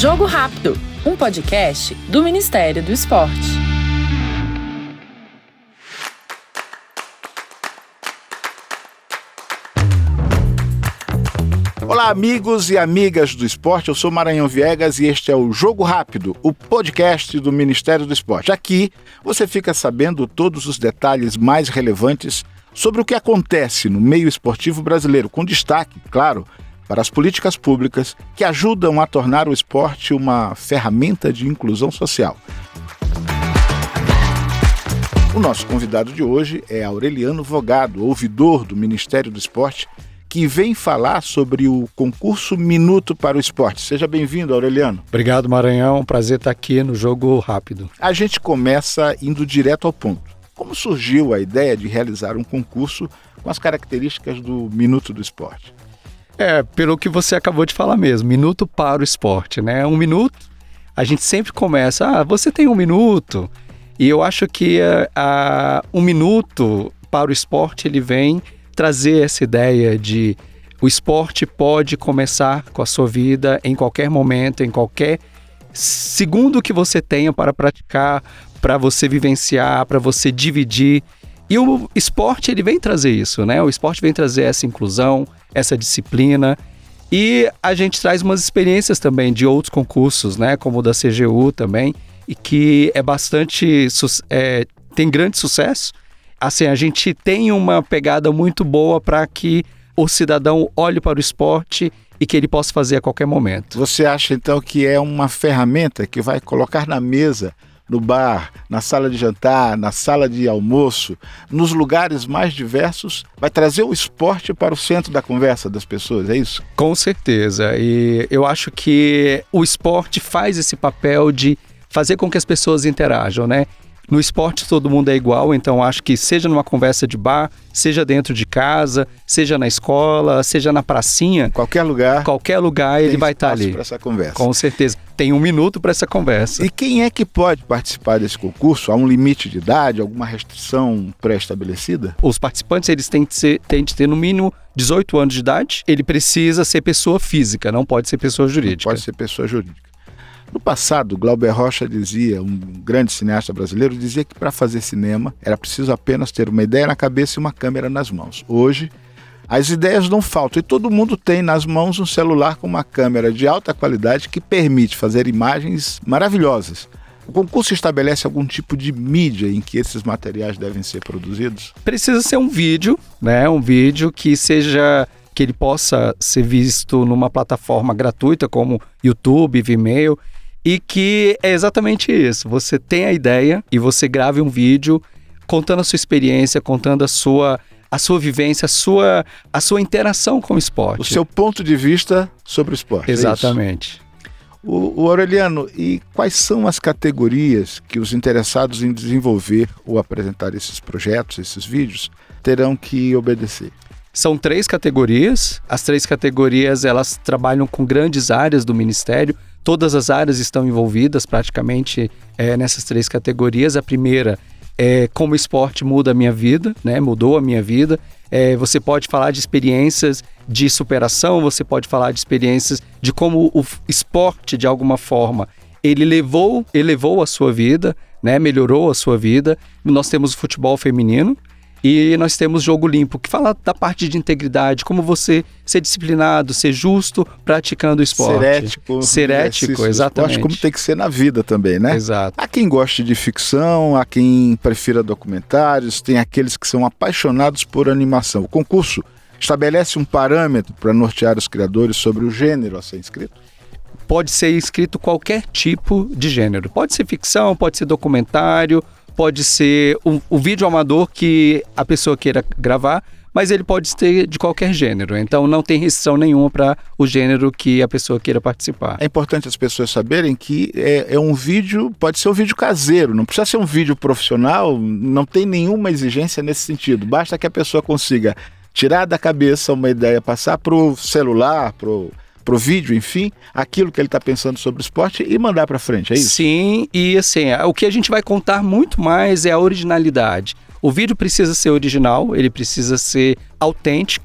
Jogo Rápido, um podcast do Ministério do Esporte. Olá, amigos e amigas do esporte, eu sou Maranhão Viegas e este é o Jogo Rápido, o podcast do Ministério do Esporte. Aqui você fica sabendo todos os detalhes mais relevantes sobre o que acontece no meio esportivo brasileiro, com destaque, claro, para as políticas públicas que ajudam a tornar o esporte uma ferramenta de inclusão social. O nosso convidado de hoje é Aureliano Vogado, ouvidor do Ministério do Esporte, que vem falar sobre o concurso Minuto para o Esporte. Seja bem-vindo, Aureliano. Obrigado, Maranhão. Prazer estar aqui no Jogo Rápido. A gente começa indo direto ao ponto. Como surgiu a ideia de realizar um concurso com as características do Minuto do Esporte? Pelo que você acabou de falar mesmo, Minuto para o Esporte, né? Um minuto, a gente sempre começa, você tem um minuto. E eu acho que um minuto para o esporte, ele vem trazer essa ideia de o esporte pode começar com a sua vida em qualquer momento, em qualquer segundo que você tenha para praticar, para você vivenciar, para você dividir. E o esporte, ele vem trazer isso, né? O esporte vem trazer essa inclusão, essa disciplina. E a gente traz umas experiências também de outros concursos, né? Como o da CGU também, e que é bastante, tem grande sucesso. Assim, a gente tem uma pegada muito boa para que o cidadão olhe para o esporte e que ele possa fazer a qualquer momento. Você acha, então, que é uma ferramenta que vai colocar na mesa, no bar, na sala de jantar, na sala de almoço, nos lugares mais diversos, vai trazer o esporte para o centro da conversa das pessoas, é isso? Com certeza. E eu acho que o esporte faz esse papel de fazer com que as pessoas interajam, né? No esporte todo mundo é igual, então acho que seja numa conversa de bar, seja dentro de casa, seja na escola, seja na pracinha. Qualquer lugar ele vai estar ali. Para essa conversa. Com certeza. Tem um minuto para essa conversa. E quem é que pode participar desse concurso? Há um limite de idade, alguma restrição pré-estabelecida? Os participantes eles têm de ter no mínimo 18 anos de idade. Ele precisa ser pessoa física, não pode ser pessoa jurídica. Não pode ser pessoa jurídica. No passado, Glauber Rocha dizia, um grande cineasta brasileiro, dizia que para fazer cinema era preciso apenas ter uma ideia na cabeça e uma câmera nas mãos. Hoje, as ideias não faltam e todo mundo tem nas mãos um celular com uma câmera de alta qualidade que permite fazer imagens maravilhosas. O concurso estabelece algum tipo de mídia em que esses materiais devem ser produzidos? Precisa ser um vídeo, né? Um vídeo que ele possa ser visto numa plataforma gratuita como YouTube, Vimeo, e que é exatamente isso. Você tem a ideia e você grave um vídeo contando a sua experiência, contando a sua vivência, a sua interação com o esporte. O seu ponto de vista sobre o esporte. Exatamente. O Aureliano, e quais são as categorias que os interessados em desenvolver ou apresentar esses projetos, esses vídeos, terão que obedecer? São 3 categorias. As 3 categorias, elas trabalham com grandes áreas do Ministério. Todas as áreas estão envolvidas praticamente nessas 3 categorias. A primeira é como o esporte muda a minha vida, né? Mudou a minha vida. Você pode falar de experiências de superação, você pode falar de experiências de como o esporte, de alguma forma, ele elevou a sua vida, né? Melhorou a sua vida. Nós temos o futebol feminino. E nós temos Jogo Limpo, que fala da parte de integridade, como você ser disciplinado, ser justo praticando o esporte. Ser ético, exatamente. Esporte, como tem que ser na vida também, né? Exato. Há quem goste de ficção, há quem prefira documentários, tem aqueles que são apaixonados por animação. O concurso estabelece um parâmetro para nortear os criadores sobre o gênero a ser inscrito? Pode ser inscrito qualquer tipo de gênero. Pode ser ficção, pode ser documentário, pode ser um vídeo amador que a pessoa queira gravar, mas ele pode ser de qualquer gênero. Então não tem restrição nenhuma para o gênero que a pessoa queira participar. É importante as pessoas saberem que é um vídeo, pode ser um vídeo caseiro, não precisa ser um vídeo profissional, não tem nenhuma exigência nesse sentido. Basta que a pessoa consiga tirar da cabeça uma ideia, passar para o celular, pro vídeo, enfim, aquilo que ele está pensando sobre o esporte e mandar para frente, é isso? Sim, e assim, o que a gente vai contar muito mais é a originalidade. O vídeo precisa ser original, ele precisa ser autêntico,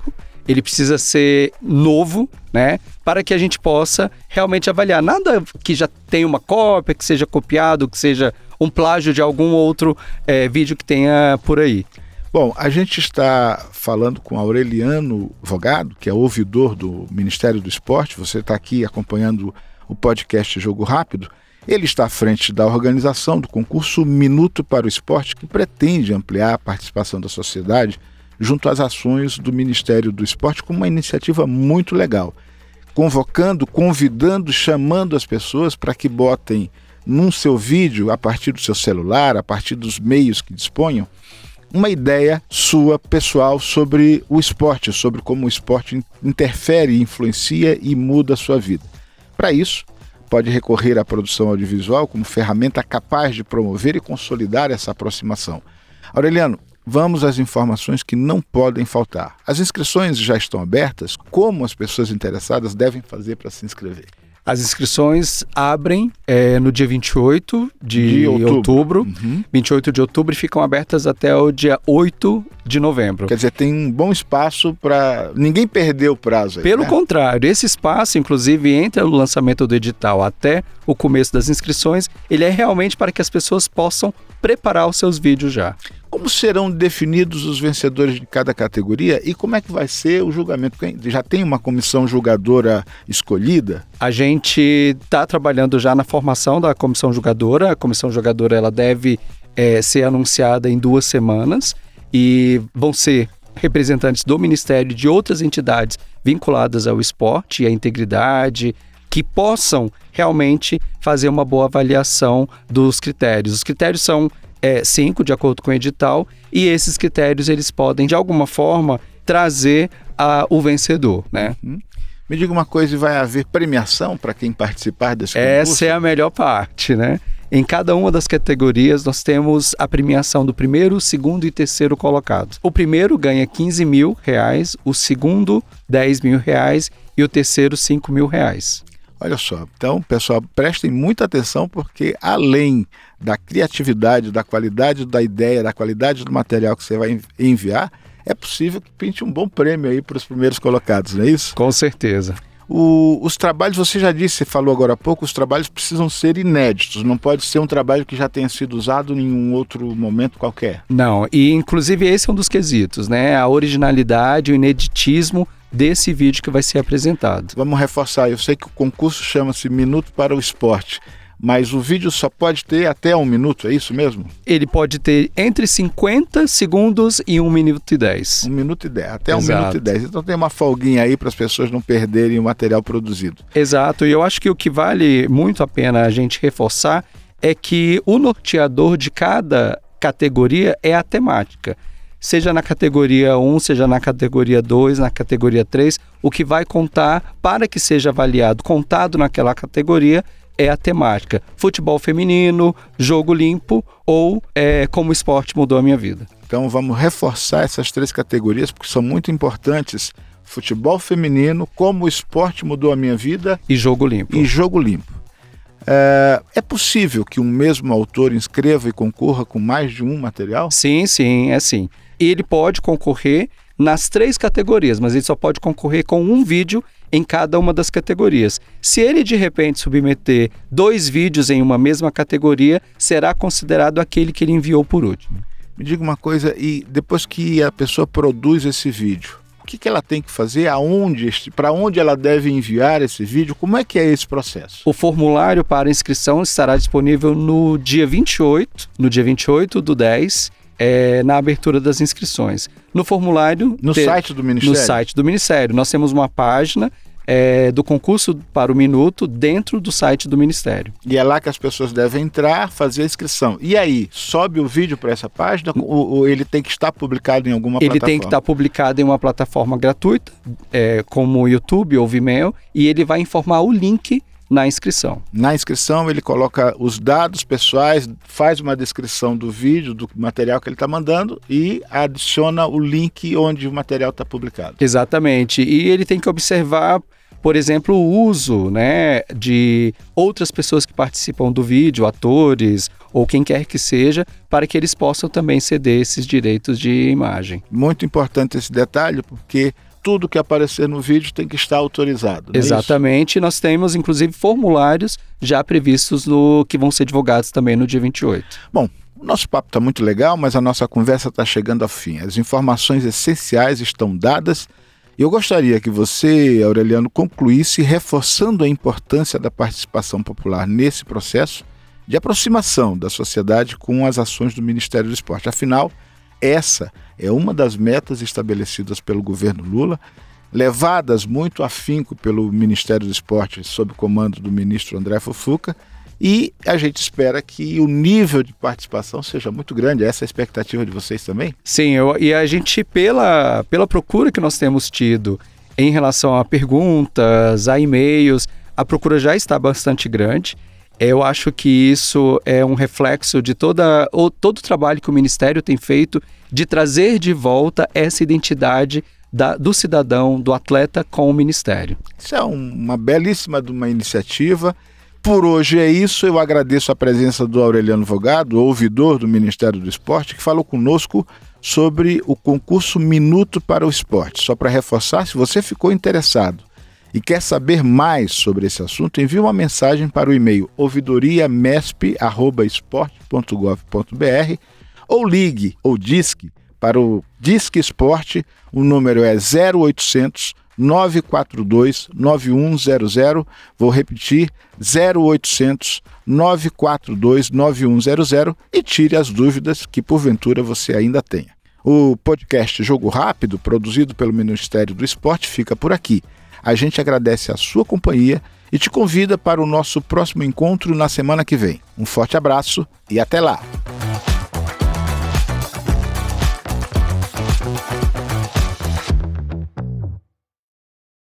ele precisa ser novo, né? Para que a gente possa realmente avaliar. Nada que já tenha uma cópia, que seja copiado, que seja um plágio de algum outro vídeo que tenha por aí. Bom, a gente está falando com Aureliano Vogado, que é ouvidor do Ministério do Esporte. Você está aqui acompanhando o podcast Jogo Rápido. Ele está à frente da organização do concurso Minuto para o Esporte, que pretende ampliar a participação da sociedade junto às ações do Ministério do Esporte, com uma iniciativa muito legal, convocando, convidando, chamando as pessoas para que botem num seu vídeo, a partir do seu celular, a partir dos meios que disponham, uma ideia sua, pessoal, sobre o esporte, sobre como o esporte interfere, influencia e muda a sua vida. Para isso, pode recorrer à produção audiovisual como ferramenta capaz de promover e consolidar essa aproximação. Aureliano, vamos às informações que não podem faltar. As inscrições já estão abertas? Como as pessoas interessadas devem fazer para se inscrever? As inscrições abrem no dia 28 de outubro. 28 de outubro e ficam abertas até o dia 8 de novembro. Quer dizer, tem um bom espaço para... Ninguém perdeu o prazo aí, Pelo contrário, esse espaço, inclusive, entre o lançamento do edital até o começo das inscrições, ele é realmente para que as pessoas possam preparar os seus vídeos já. Como serão definidos os vencedores de cada categoria e como é que vai ser o julgamento? Já tem uma comissão julgadora escolhida? A gente está trabalhando já na formação da comissão julgadora. A comissão julgadora ela deve ser anunciada em 2 semanas e vão ser representantes do Ministério e de outras entidades vinculadas ao esporte e à integridade, que possam realmente fazer uma boa avaliação dos critérios. Os critérios são 5, de acordo com o edital, e esses critérios eles podem, de alguma forma, trazer o vencedor, né? Me diga uma coisa, e vai haver premiação para quem participar desse concurso? Essa é a melhor parte, né? Em cada uma das categorias, nós temos a premiação do primeiro, segundo e terceiro colocado. O primeiro ganha R$15 mil, o segundo R$10 mil e o terceiro R$5 mil. Olha só, então, pessoal, prestem muita atenção, porque além da criatividade, da qualidade da ideia, da qualidade do material que você vai enviar, é possível que pinte um bom prêmio aí para os primeiros colocados, não é isso? Com certeza. Os trabalhos, você já disse, você falou agora há pouco, os trabalhos precisam ser inéditos, não pode ser um trabalho que já tenha sido usado em um outro momento qualquer. Não, e inclusive esse é um dos quesitos, né? A originalidade, o ineditismo desse vídeo que vai ser apresentado. Vamos reforçar, eu sei que o concurso chama-se Minuto para o Esporte, mas o vídeo só pode ter até 1 minuto, é isso mesmo? Ele pode ter entre 50 segundos e 1 minuto e 10. 1 minuto e 10, até 1 Exato. minuto e 10. Então tem uma folguinha aí para as pessoas não perderem o material produzido. Exato, e eu acho que o que vale muito a pena a gente reforçar é que o norteador de cada categoria é a temática. Seja na categoria 1, seja na categoria 2, na categoria 3, o que vai contar para que seja avaliado, contado naquela categoria, é a temática. Futebol feminino, jogo limpo ou como o esporte mudou a minha vida. Então vamos reforçar essas 3 categorias, porque são muito importantes. Futebol feminino, como o esporte mudou a minha vida. E jogo limpo. É possível que um mesmo autor inscreva e concorra com mais de um material? Sim, é sim. Ele pode concorrer nas 3 categorias, mas ele só pode concorrer com um vídeo em cada uma das categorias. Se ele de repente submeter 2 vídeos em uma mesma categoria, será considerado aquele que ele enviou por último. Me diga uma coisa, e depois que a pessoa produz esse vídeo, o que ela tem que fazer? Para onde ela deve enviar esse vídeo? Como é que é esse processo? O formulário para inscrição estará disponível no dia 28 do 10, na abertura das inscrições. No formulário... Site do Ministério? No site do Ministério. Nós temos uma página do concurso para o Minuto dentro do site do Ministério. E é lá que as pessoas devem entrar, fazer a inscrição. E aí, sobe o vídeo para essa página ou ele tem que estar publicado em alguma plataforma? Ele tem que estar publicado em uma plataforma gratuita, como o YouTube ou Vimeo, e ele vai informar o link na inscrição. Na inscrição ele coloca os dados pessoais, faz uma descrição do vídeo, do material que ele está mandando e adiciona o link onde o material está publicado. Exatamente. E ele tem que observar, por exemplo, o uso, né, de outras pessoas que participam do vídeo, atores ou quem quer que seja, para que eles possam também ceder esses direitos de imagem. Muito importante esse detalhe, porque tudo que aparecer no vídeo tem que estar autorizado. Exatamente, nós temos inclusive formulários já previstos que vão ser divulgados também no dia 28. Bom, o nosso papo está muito legal, mas a nossa conversa está chegando ao fim. As informações essenciais estão dadas e eu gostaria que você, Aureliano, concluísse reforçando a importância da participação popular nesse processo de aproximação da sociedade com as ações do Ministério do Esporte. Afinal, essa é uma das metas estabelecidas pelo governo Lula, levadas muito afinco pelo Ministério do Esporte sob o comando do ministro André Fufuca, e a gente espera que o nível de participação seja muito grande. Essa é a expectativa de vocês também? Sim, e a gente, pela procura que nós temos tido em relação a perguntas, a e-mails, a procura já está bastante grande. Eu acho que isso é um reflexo de todo o trabalho que o Ministério tem feito de trazer de volta essa identidade do cidadão, do atleta com o Ministério. Isso é uma belíssima iniciativa. Por hoje é isso. Eu agradeço a presença do Aureliano Vogado, ouvidor do Ministério do Esporte, que falou conosco sobre o concurso Minuto para o Esporte. Só para reforçar, se você ficou interessado e quer saber mais sobre esse assunto, envie uma mensagem para o e-mail ouvidoriamesp@esporte.gov.br ou ligue ou disque para o Disque Esporte. O número é 0800 942 9100. Vou repetir, 0800 942 9100 e tire as dúvidas que porventura você ainda tenha. O podcast Jogo Rápido, produzido pelo Ministério do Esporte, fica por aqui. A gente agradece a sua companhia e te convida para o nosso próximo encontro na semana que vem. Um forte abraço e até lá!